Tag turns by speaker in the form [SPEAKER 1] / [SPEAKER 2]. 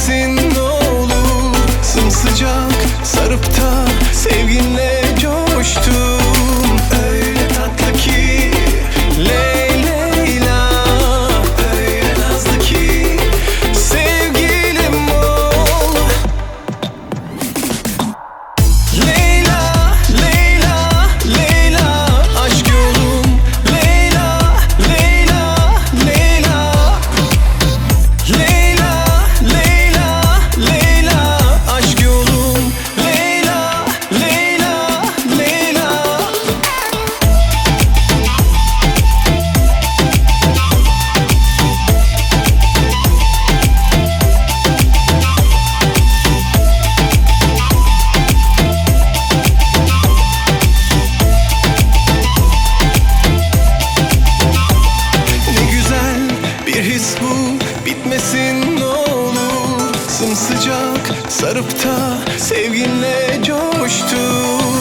[SPEAKER 1] bitmesin ne olur. Sımsıcak sarıp da sevginle coştum. Öyle tatlı ki Leyla, öyle nazlı ki sevgilim ol. Leyla, Leyla, Leyla, aşk yolum. Leyla, Leyla, Leyla. Leyla, Leyla, Leyla, aşk yolum. Leyla, Leyla, Leyla. Ne güzel bir his bu, bitmesin ne olur. Sımsıcak sarıp da sevginle coştum.